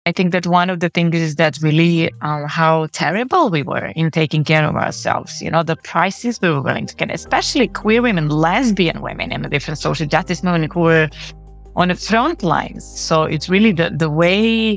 I think that one of the things is that really how terrible we were in taking care of ourselves. The prices we were willing to get, especially queer women, lesbian women in the different social justice movement who were on the front lines. So it's really the way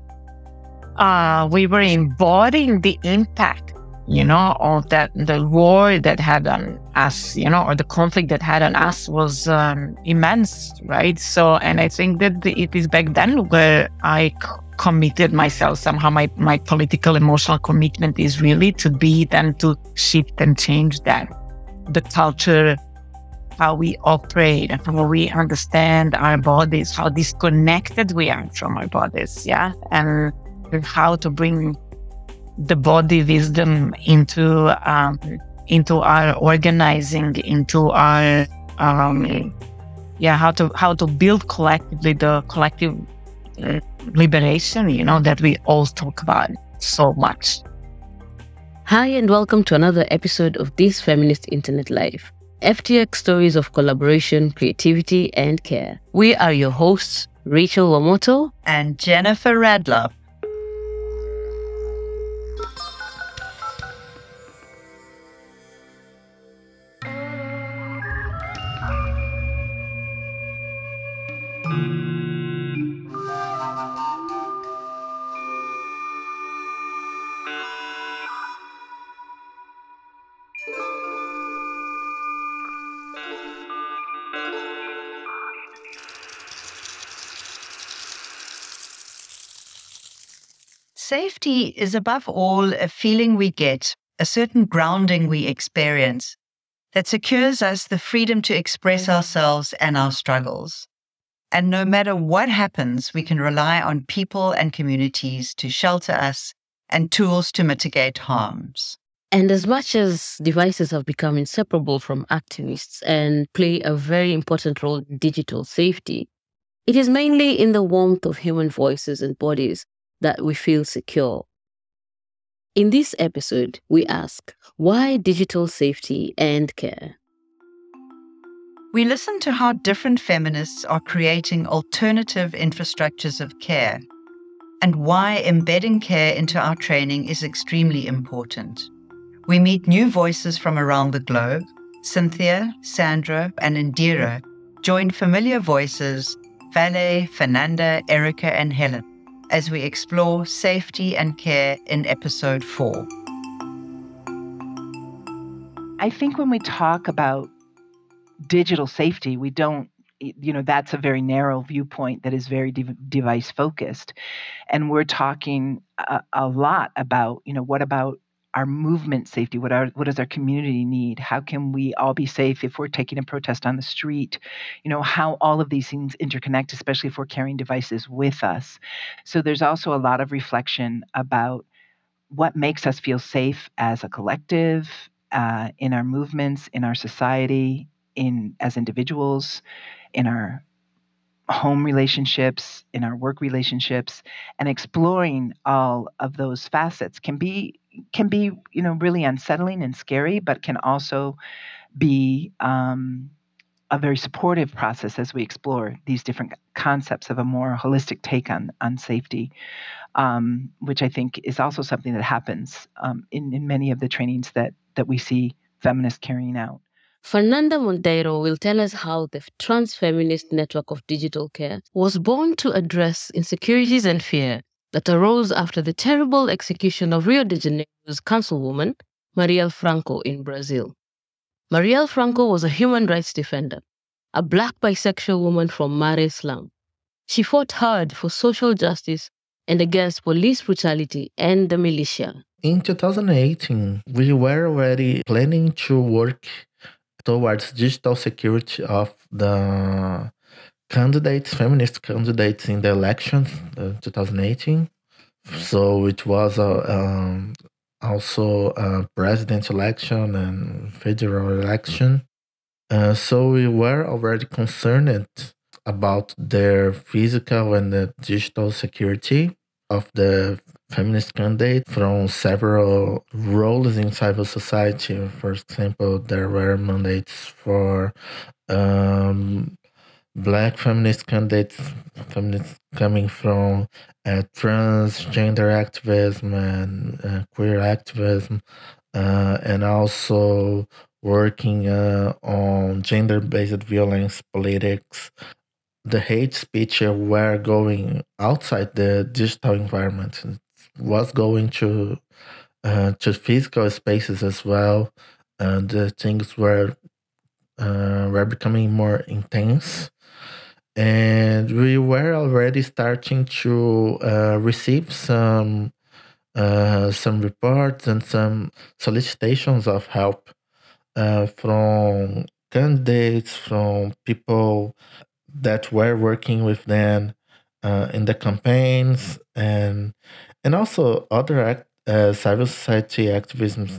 we were embodying the impact, of that, the war that had on us, or the conflict that had on us was immense, right? So, and I think that it is back then where I committed myself somehow. My political, emotional commitment is really to be then to shift and change that. The culture, how we operate, how we understand our bodies, how disconnected we are from our bodies, yeah? And how to bring the body wisdom into our organizing, into our how to build collectively the collective liberation, that we all talk about so much. Hi, and welcome to another episode of This Feminist Internet Life, FTX stories of collaboration, creativity, and care. We are your hosts, Rachel Wamoto and Jennifer Radloff. Safety is above all a feeling we get, a certain grounding we experience that secures us the freedom to express ourselves and our struggles. And no matter what happens, we can rely on people and communities to shelter us and tools to mitigate harms. And as much as devices have become inseparable from activists and play a very important role in digital safety, it is mainly in the warmth of human voices and bodies that we feel secure. In this episode, we ask, why digital safety and care? We listen to how different feminists are creating alternative infrastructures of care and why embedding care into our training is extremely important. We meet new voices from around the globe. Cynthia, Sandra, and Indira join familiar voices, Vale, Fernanda, Erica, and Helen, as we explore safety and care in episode 4. I think when we talk about digital safety, we don't, that's a very narrow viewpoint that is very device focused. And we're talking a lot about, what about our movement safety? What does our community need? How can we all be safe if we're taking a protest on the street? How all of these things interconnect, especially if we're carrying devices with us. So there's also a lot of reflection about what makes us feel safe as a collective, in our movements, in our society, as individuals, in our home relationships, in our work relationships, and exploring all of those facets can be really unsettling and scary, but can also be a very supportive process as we explore these different concepts of a more holistic take on safety, which I think is also something that happens in many of the trainings that we see feminists carrying out. Fernanda Monteiro will tell us how the Trans-Feminist Network of Digital Care was born to address insecurities and fear that arose after the terrible execution of Rio de Janeiro's councilwoman, Marielle Franco, in Brazil. Marielle Franco was a human rights defender, a Black bisexual woman from Mare Slum. She fought hard for social justice and against police brutality and the militia. In 2018, we were already planning to work towards digital security of the feminist candidates in the elections, 2018. So it was also a president election and federal election. So we were already concerned about their physical and the digital security of the feminist candidate from several roles in civil society. For example, there were mandates for Black feminist candidates, feminists coming from transgender activism and queer activism, and also working on gender-based violence politics. The hate speech were going outside the digital environment. It was going to physical spaces as well, and things were becoming more intense. And we were already starting to receive some reports and some solicitations of help from candidates, from people that were working with them in the campaigns, and also other civil society activisms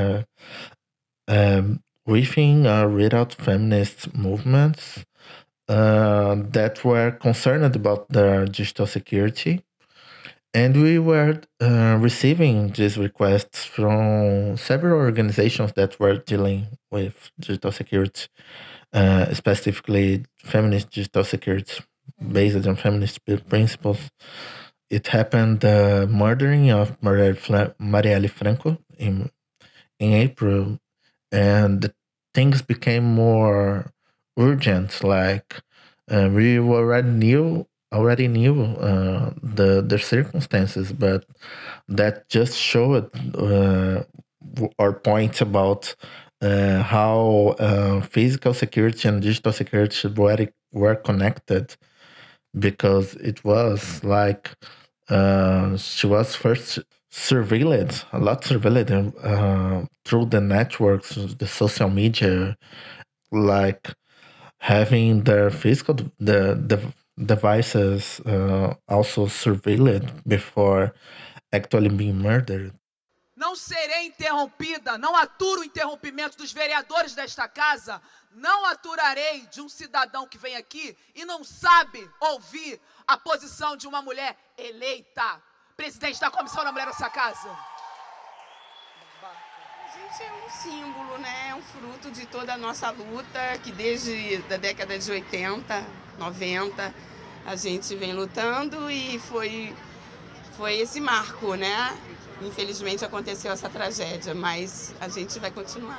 within without feminist movements that were concerned about their digital security. And we were receiving these requests from several organizations that were dealing with digital security, specifically feminist digital security based on feminist principles. It happened the murdering of Marielle Franco in April, and things became more urgent. Like we already knew the circumstances, but that just showed our point about how physical security and digital security were connected, because it was like she was first surveilled, a lot surveilled through the networks, the social media, like having their physical the devices also surveilled before actually being murdered. Não serei interrompida, não aturo o interrompimento dos vereadores desta casa, não aturarei de um cidadão que vem aqui e não sabe ouvir a posição de uma mulher eleita, presidente da Comissão da Mulher dessa casa. A gente é um símbolo, né? É um fruto de toda a nossa luta, que desde a década de 80, 90, a gente vem lutando, e foi esse marco, né? Infelizmente aconteceu essa tragédia, mas a gente vai continuar.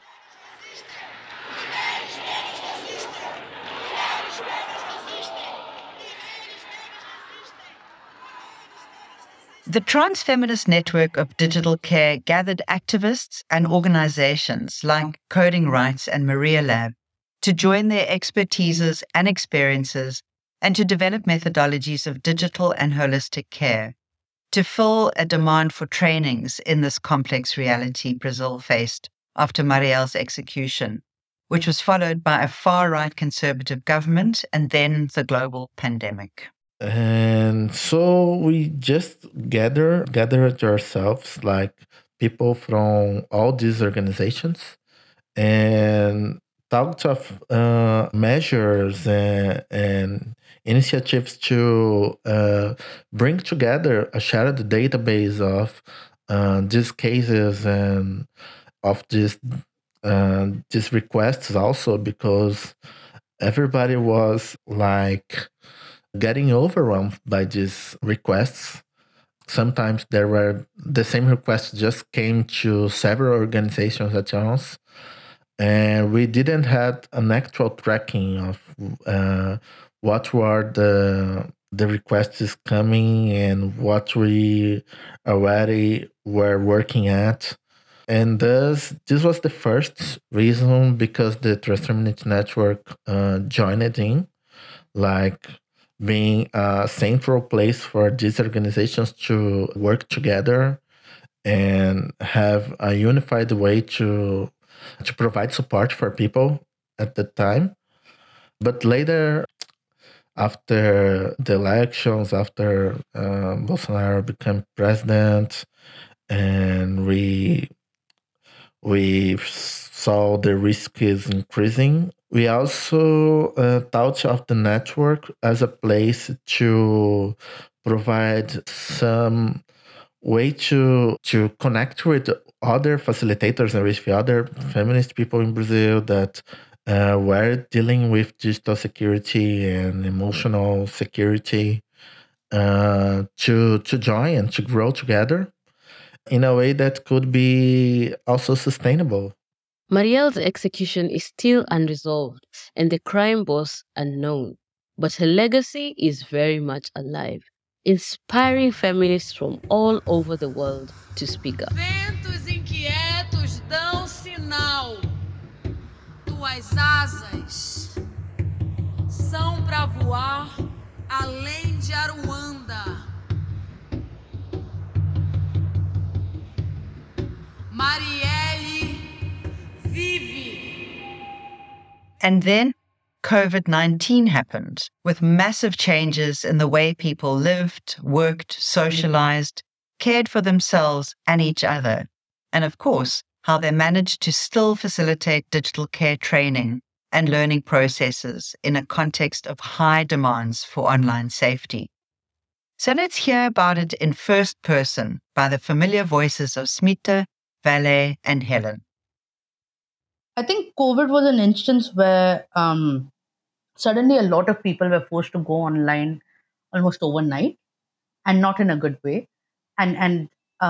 The Trans Feminist Network of Digital Care gathered activists and organizations like Coding Rights and Maria Lab to join their expertises and experiences and to develop methodologies of digital and holistic care to fill a demand for trainings in this complex reality Brazil faced after Marielle's execution, which was followed by a far-right conservative government and then the global pandemic. And so we just gathered ourselves, like people from all these organizations, and talked of measures and initiatives to bring together a shared database of these cases and of these requests also, because everybody was like getting overwhelmed by these requests. Sometimes there were the same requests just came to several organizations at once, and we didn't have an actual tracking of what were the requests coming and what we already were working at. And thus, this was the first reason because the Transfeminist Network joined in, like being a central place for these organizations to work together and have a unified way to provide support for people at the time. But later, after the elections, after Bolsonaro became president, and we saw the risk is increasing, we also thought of the network as a place to provide some way to connect with other facilitators and with other feminist people in Brazil that were dealing with digital security and emotional security to join and to grow together in a way that could be also sustainable. Marielle's execution is still unresolved and the crime boss unknown, but her legacy is very much alive, inspiring feminists from all over the world to speak up. Ventos inquietos dão sinal. Tuas asas são para voar além de Aruanda. Marielle vive. And then COVID-19 happened, with massive changes in the way people lived, worked, socialized, cared for themselves and each other, and of course, how they managed to still facilitate digital care training and learning processes in a context of high demands for online safety. So let's hear about it in first person by the familiar voices of Smita, Valet, and Helen. I think COVID was an instance where suddenly a lot of people were forced to go online almost overnight, and not in a good way. And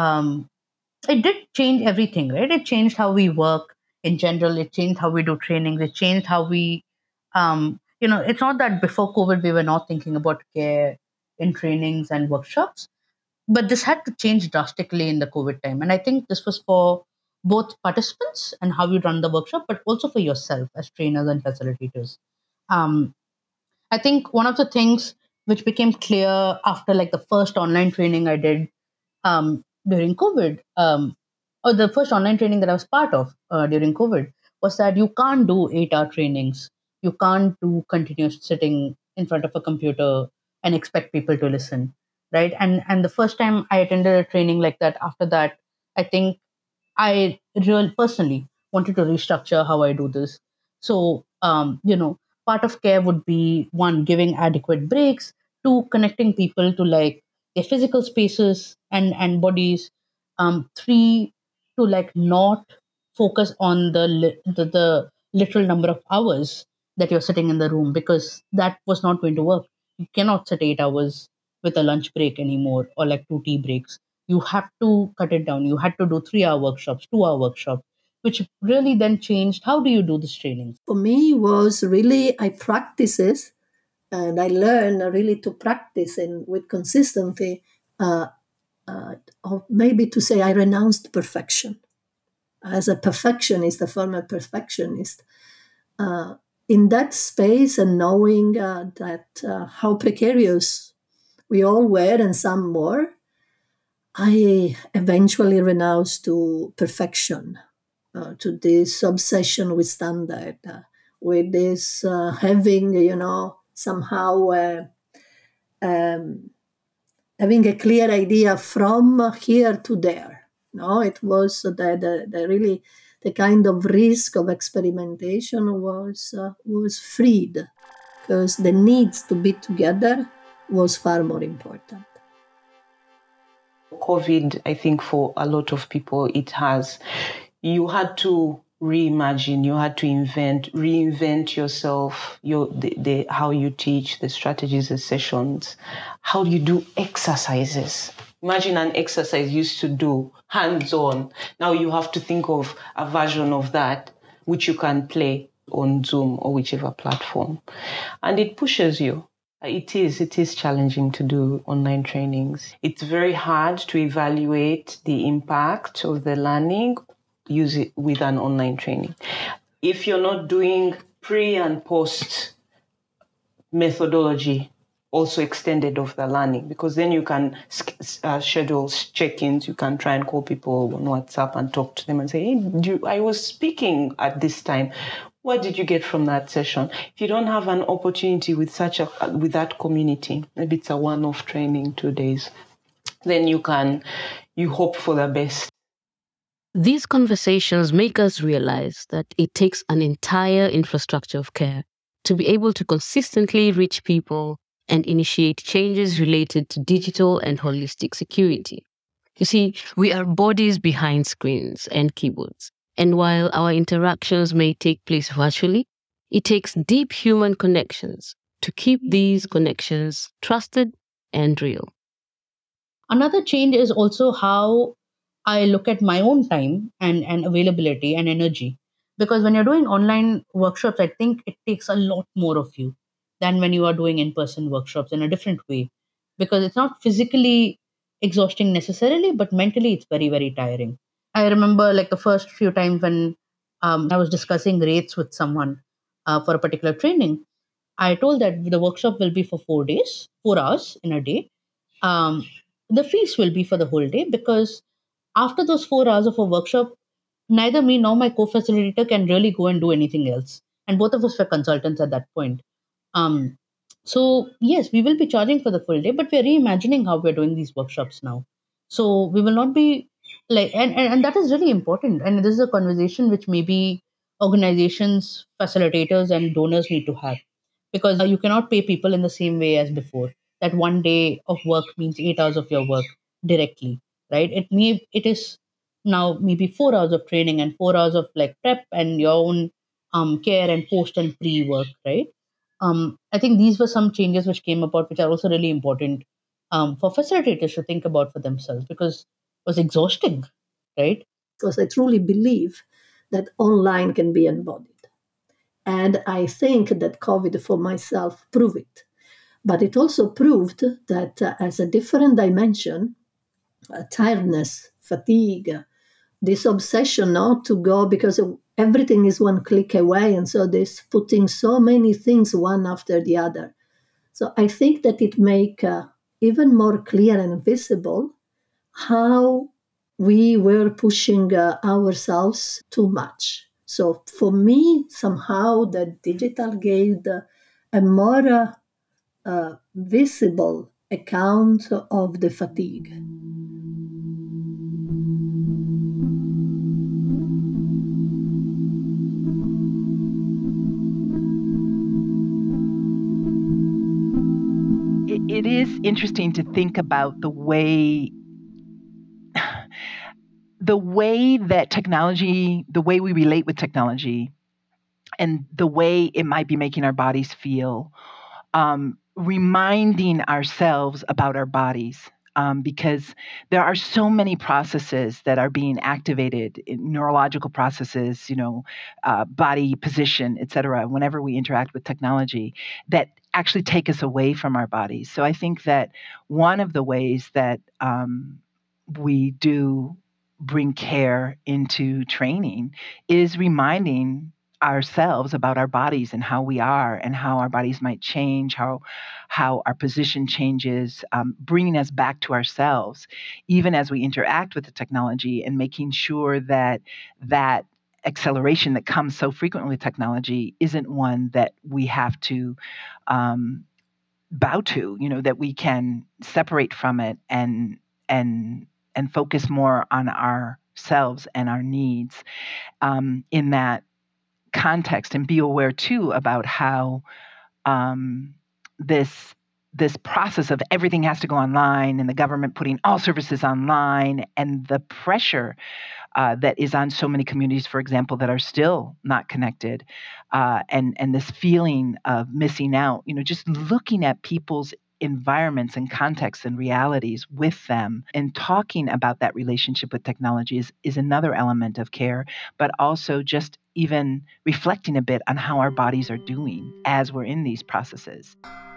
it did change everything, right? It changed how we work in general. It changed how we do trainings. It changed how we, it's not that before COVID we were not thinking about care in trainings and workshops, but this had to change drastically in the COVID time. And I think this was for both participants and how you run the workshop, but also for yourself as trainers and facilitators. I think one of the things which became clear after like the first online training I did during COVID, or the first online training that I was part of during COVID, was that you can't do 8-hour trainings. You can't do continuous sitting in front of a computer and expect people to listen, right? And the first time I attended a training like that, after that, I think I really personally wanted to restructure how I do this. So, part of care would be one, giving adequate breaks, two, connecting people to like their physical spaces and bodies, three, to like not focus on the literal number of hours that you're sitting in the room, because that was not going to work. You cannot sit 8 hours with a lunch break anymore, or like 2 tea breaks. You have to cut it down. You had to do 3-hour workshops, 2-hour workshops, which really then changed how do you do this training. For me was really, I practices and I learn really to practice and with consistency, or maybe to say I renounced perfection. As a perfectionist, a former perfectionist, in that space and knowing that how precarious we all were and some more, I eventually renounced to perfection, to this obsession with standard, with this having, somehow having a clear idea from here to there. No, it was the really the kind of risk of experimentation was freed, because the needs to be together was far more important. COVID, I think for a lot of people, you had to reimagine, you had to reinvent yourself, how you teach, the strategies, the sessions, how you do exercises. Imagine an exercise you used to do hands-on. Now you have to think of a version of that, which you can play on Zoom or whichever platform. And it pushes you. It is challenging to do online trainings. It's very hard to evaluate the impact of the learning use it with an online training. If you're not doing pre and post methodology also extended of the learning, because then you can schedule check-ins, you can try and call people on WhatsApp and talk to them and say, hey, I was speaking at this time. What did you get from that session? If you don't have an opportunity with that community, maybe it's a one-off training, 2 days, then you hope for the best. These conversations make us realize that it takes an entire infrastructure of care to be able to consistently reach people and initiate changes related to digital and holistic security. You see, we are bodies behind screens and keyboards. And while our interactions may take place virtually, It takes deep human connections to keep these connections trusted and real. Another change is also how I look at my own time and availability and energy. Because when you're doing online workshops, I think it takes a lot more of you than when you are doing in person workshops in a different way. Because it's not physically exhausting necessarily, but mentally it's very, very tiring. I remember like the first few times when I was discussing rates with someone for a particular training, I told that the workshop will be for 4 days, 4 hours in a day. Um, the fees will be for the whole day because after those 4 hours of a workshop, neither me nor my co-facilitator can really go and do anything else. And both of us were consultants at that point. Um, so yes, we will be charging for the full day, but we're reimagining how we're doing these workshops now. So we will not be like, and that is really important. And this is a conversation which maybe organizations, facilitators, and donors need to have because you cannot pay people in the same way as before. That one day of work means 8 hours of your work directly, right? It is now maybe 4 hours of training and 4 hours of like prep and your own care and post and pre work, right? I think these were some changes which came about, which are also really important for facilitators to think about for themselves because it was exhausting, right? Because I truly believe that online can be embodied. And I think that COVID for myself proved it. But it also proved that as a different dimension, tiredness, fatigue, this obsession not to go because everything is one click away. And so this putting so many things one after the other. So I think that it make even more clear and visible how we were pushing ourselves too much. So for me, somehow the digital gave a more visible account of the fatigue. It is interesting to think about the way that technology, the way we relate with technology, and the way it might be making our bodies feel, reminding ourselves about our bodies. Because there are so many processes that are being activated, neurological processes, body position, et cetera, whenever we interact with technology that actually take us away from our bodies. So I think that one of the ways that we do bring care into training is reminding ourselves about our bodies and how we are and how our bodies might change, how our position changes, bringing us back to ourselves, even as we interact with the technology, and making sure that acceleration that comes so frequently with technology isn't one that we have to bow to, that we can separate from it and focus more on ourselves and our needs in that context, and be aware too about how this process of everything has to go online and the government putting all services online and the pressure that is on so many communities, for example, that are still not connected, and this feeling of missing out, just looking at people's environments and contexts and realities with them and talking about that relationship with technology is another element of care, but also just even reflecting a bit on how our bodies are doing as we're in these processes.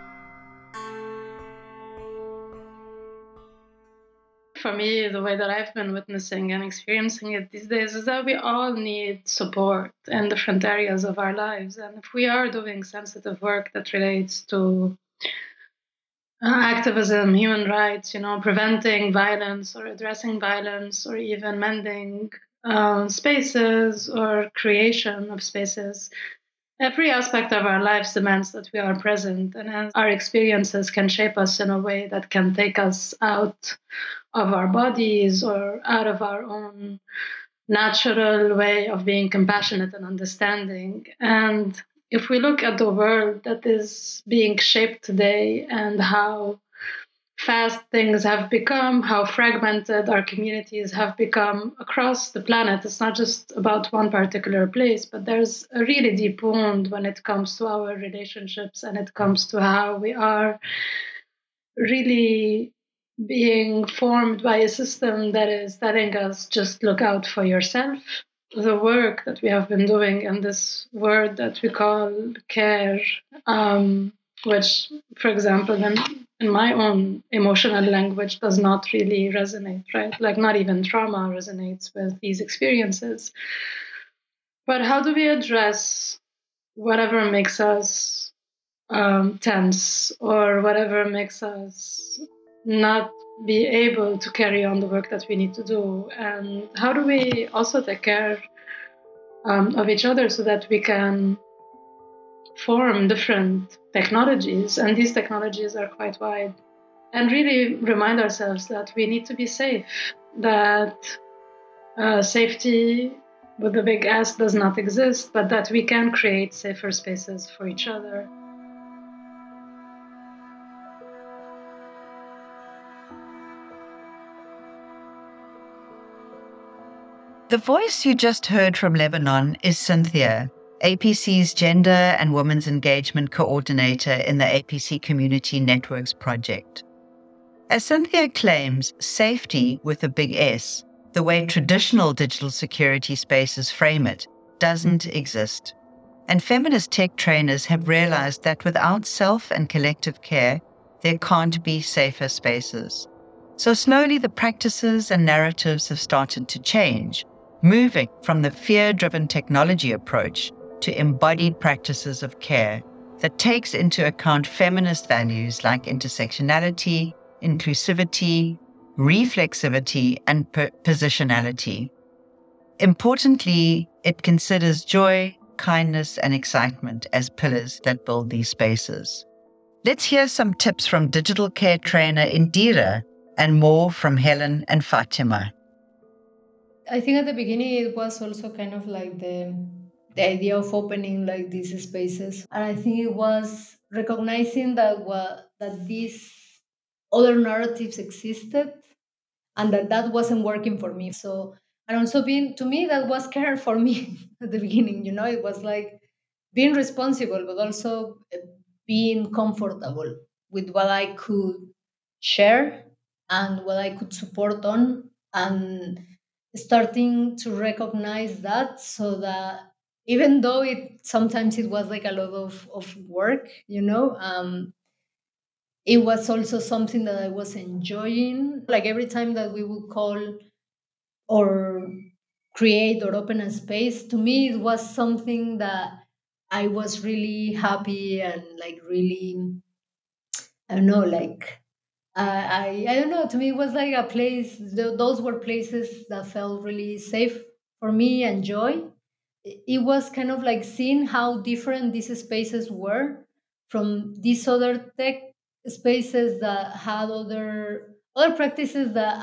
For me, the way that I've been witnessing and experiencing it these days is that we all need support in different areas of our lives. And if we are doing sensitive work that relates to activism, human rights, preventing violence or addressing violence or even mending spaces or creation of spaces, every aspect of our lives demands that we are present, and our experiences can shape us in a way that can take us out of our bodies or out of our own natural way of being compassionate and understanding. And if we look at the world that is being shaped today and how fast things have become, how fragmented our communities have become across the planet. It's not just about one particular place, but there's a really deep wound when it comes to our relationships and it comes to how we are really being formed by a system that is telling us just look out for yourself. The work that we have been doing in this word that we call care, which, for example, in my own emotional language does not really resonate, right? Like not even trauma resonates with these experiences. But how do we address whatever makes us tense or whatever makes us not be able to carry on the work that we need to do? And how do we also take care of each other so that we can form different technologies? And these technologies are quite wide. And really remind ourselves that we need to be safe, that safety with a big S does not exist, but that we can create safer spaces for each other. The voice you just heard from Lebanon is Cynthia, APC's Gender and Women's Engagement Coordinator in the APC Community Networks project. As Cynthia claims, safety with a big S, the way traditional digital security spaces frame it, doesn't exist. And feminist tech trainers have realized that without self and collective care, there can't be safer spaces. So slowly the practices and narratives have started to change, moving from the fear-driven technology approach to embodied practices of care that takes into account feminist values like intersectionality, inclusivity, reflexivity, and positionality. Importantly, it considers joy, kindness, and excitement as pillars that build these spaces. Let's hear some tips from digital care trainer Indira and more from Helen and Fatima. I think at the beginning it was also kind of like the idea of opening like these spaces, and I think it was recognizing that that these other narratives existed, and that wasn't working for me. So, and also being to me that was care for me at the beginning. It was like being responsible, but also being comfortable with what I could share and what I could support on, and starting to recognize that, so that even though sometimes it was like a lot of work, it was also something that I was enjoying. Like every time that we would call or create or open a space, to me it was something that I was really happy and like really, I don't know, like I don't know. To me, it was like a place. Those were places that felt really safe for me and joy. It was kind of like seeing how different these spaces were from these other tech spaces that had other practices that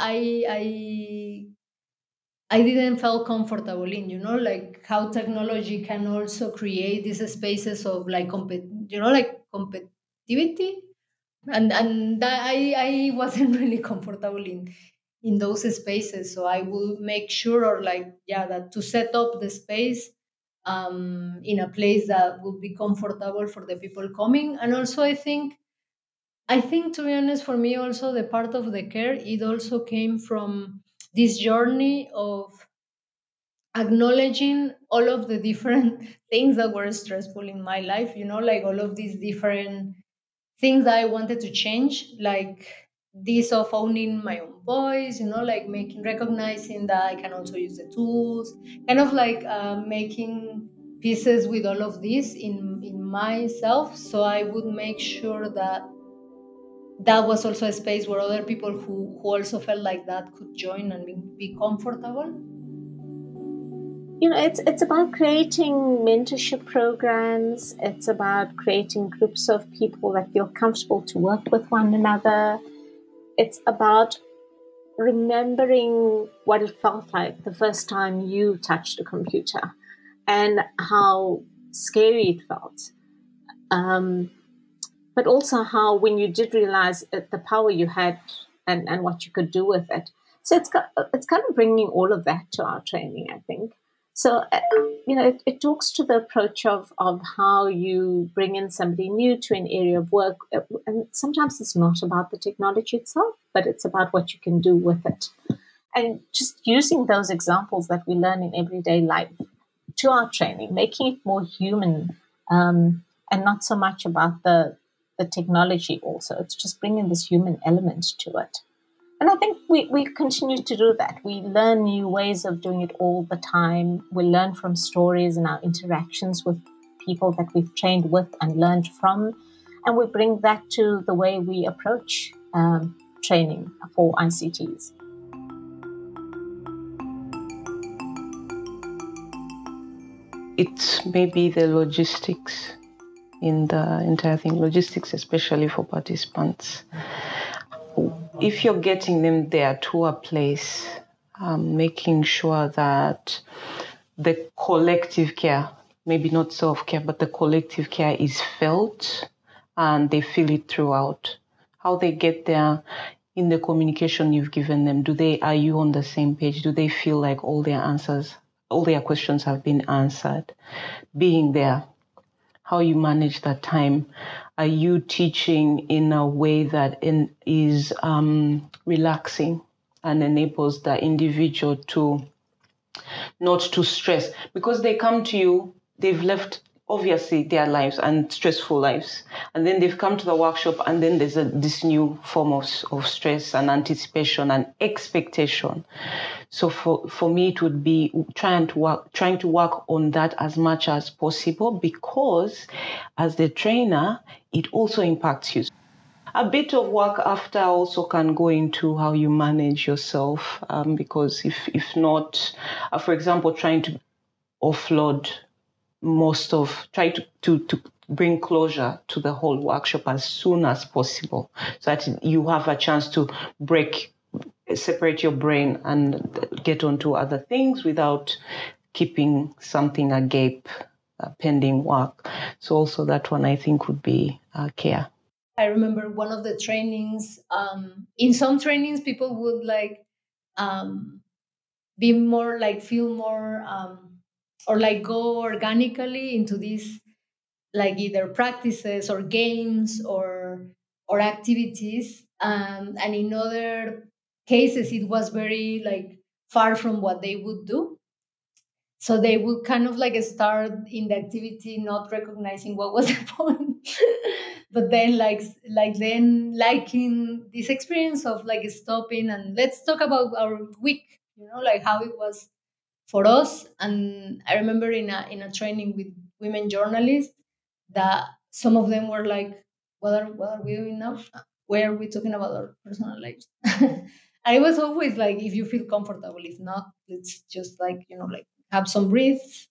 I didn't feel comfortable in. Like how technology can also create these spaces of like like competitivity, and that I wasn't really comfortable in those spaces. So I will make sure, or like, yeah, that to set up the space in a place that would be comfortable for the people coming. And also I think to be honest, for me also the part of the care, it also came from this journey of acknowledging all of the different things that were stressful in my life, like all of these different things that I wanted to change, like this of owning my own voice, like recognizing that I can also use the tools, kind of like making pieces with all of this in myself. So I would make sure that that was also a space where other people who also felt like that could join and be comfortable. It's about creating mentorship programs. It's about creating groups of people that feel comfortable to work with one another. It's about remembering what it felt like the first time you touched a computer and how scary it felt. but also how when you did realize the power you had and what you could do with it. So it's kind of bringing all of that to our training, I think. So, it talks to the approach of how you bring in somebody new to an area of work. And sometimes it's not about the technology itself, but it's about what you can do with it. And just using those examples that we learn in everyday life to our training, making it more human, and not so much about the technology also. It's just bringing this human element to it. And I think we continue to do that. We learn new ways of doing it all the time. We learn from stories and our interactions with people that we've trained with and learned from. And we bring that to the way we approach training for ICTs. It's maybe the logistics in the entire thing, logistics especially for participants. If you're getting them there to a place, making sure that the collective care, maybe not self-care, but the collective care is felt and they feel it throughout. How they get there in the communication you've given them. Are you on the same page? Do they feel like all their questions have been answered? Being there, how you manage that time. Are you teaching in a way that is relaxing and enables the individual to not to stress? Because they come to you, they've left obviously their lives and stressful lives, and then they've come to the workshop, and then there's this new form of stress and anticipation and expectation. So for me, it would be trying to work on that as much as possible, because as the trainer, it also impacts you. A bit of work after also can go into how you manage yourself, because if not, for example, trying to offload try to bring closure to the whole workshop as soon as possible, so that you have a chance to separate your brain and get onto other things without keeping something agape pending work. So also that one I think would be care. I remember one of the trainings. In some trainings, people would be more feel more or go organically into these either practices or games or activities, and in other cases it was very far from what they would do. So they would kind of start in the activity not recognizing what was the point, but then then liking this experience of stopping and let's talk about our week, how it was for us. And I remember in a training with women journalists that some of them were like, what are we doing now? Where are we talking about our personal lives? And it was always if you feel comfortable. If not, let's just have some breath,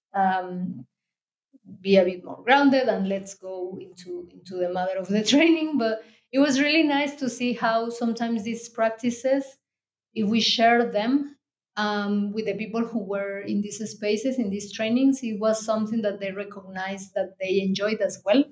be a bit more grounded, and let's go into the matter of the training. But it was really nice to see how sometimes these practices, if we share them with the people who were in these spaces, in these trainings, it was something that they recognized that they enjoyed as well.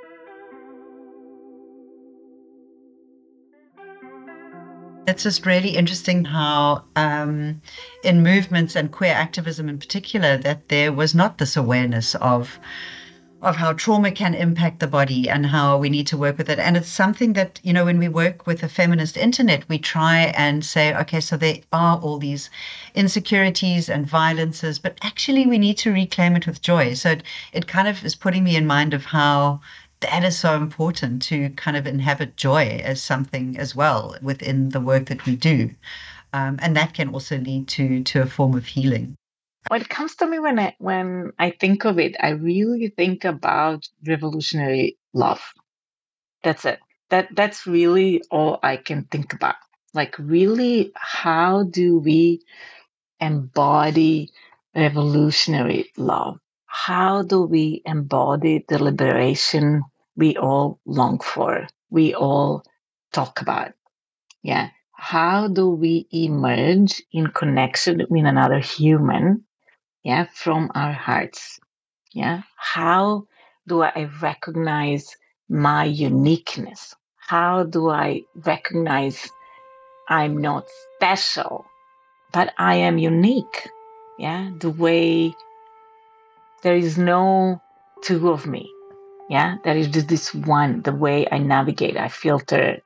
It's just really interesting how in movements and queer activism in particular, that there was not this awareness of how trauma can impact the body and how we need to work with it. And it's something that, when we work with a feminist internet, we try and say, okay, so there are all these insecurities and violences, but actually we need to reclaim it with joy. So it kind of is putting me in mind of how that is so important, to kind of inhabit joy as something as well within the work that we do. And that can also lead to a form of healing. When it comes to me, when I think of it, I really think about revolutionary love. That's it. That's really all I can think about. Really, how do we embody revolutionary love? How do we embody the liberation we all long for, we all talk about? Yeah. How do we emerge in connection with another human? Yeah, from our hearts. Yeah. How do I recognize my uniqueness? How do I recognize I'm not special, but I am unique? Yeah, the way there is no two of me. Yeah, there is just this one. The way I navigate, I filter.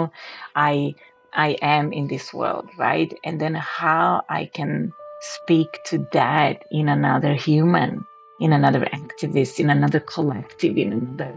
I am in this world, right? And then how I can speak to that in another human, in another activist, in another collective, in another,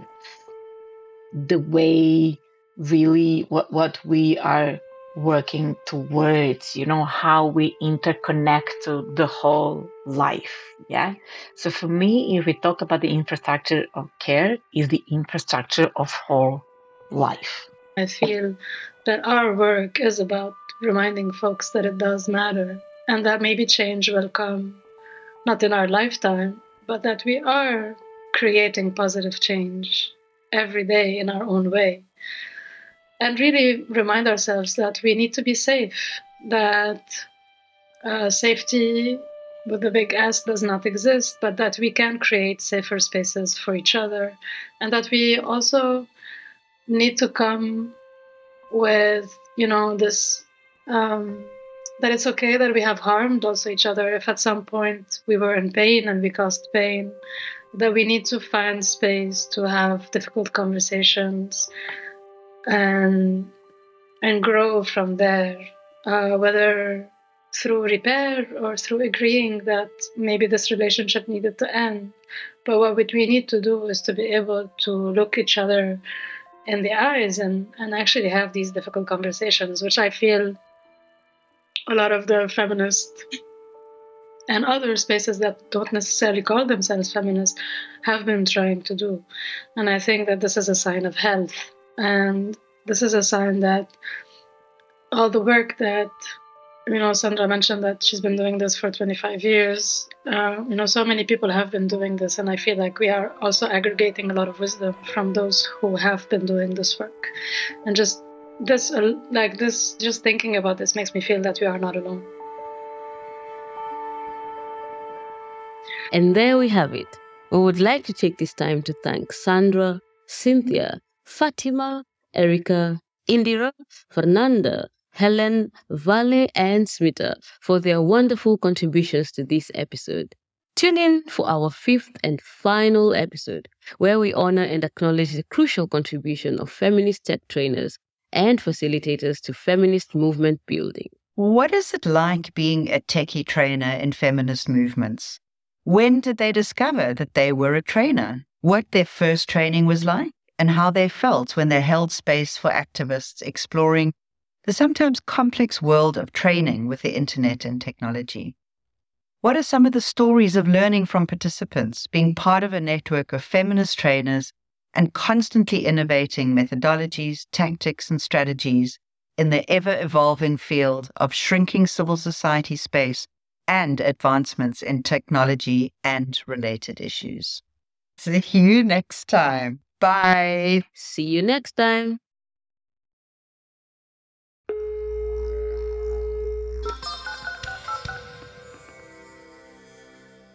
the way really what we are working towards, how we interconnect to the whole life. Yeah. So for me, if we talk about the infrastructure of care, is the infrastructure of whole life. I feel that our work is about reminding folks that it does matter, and that maybe change will come not in our lifetime, but that we are creating positive change every day in our own way. And really remind ourselves that we need to be safe, that safety with a big S does not exist, but that we can create safer spaces for each other, and that we also need to come with, this, that it's okay that we have harmed also each other. If at some point we were in pain and we caused pain, that we need to find space to have difficult conversations and grow from there, whether through repair or through agreeing that maybe this relationship needed to end. But what we need to do is to be able to look each other in the eyes and actually have these difficult conversations, which I feel a lot of the feminist and other spaces that don't necessarily call themselves feminist have been trying to do. And I think that this is a sign of health. And this is a sign that all the work that, Sandra mentioned that she's been doing this for 25 years. So many people have been doing this, and I feel like we are also aggregating a lot of wisdom from those who have been doing this work. And just thinking about this makes me feel that we are not alone. And there we have it. We would like to take this time to thank Sandra, Cynthia, Fatima, Erica, Indira, Fernanda, Helen, Vale, and Smita for their wonderful contributions to this episode. Tune in for our 5th and final episode, where we honor and acknowledge the crucial contribution of feminist tech trainers and facilitators to feminist movement building. What is it like being a techie trainer in feminist movements? When did they discover that they were a trainer? What their first training was like? And how they felt when they held space for activists exploring the sometimes complex world of training with the internet and technology. What are some of the stories of learning from participants, being part of a network of feminist trainers and constantly innovating methodologies, tactics, and strategies in the ever-evolving field of shrinking civil society space and advancements in technology and related issues? See you next time. Bye. See you next time.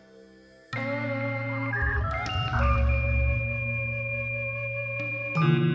Thank you.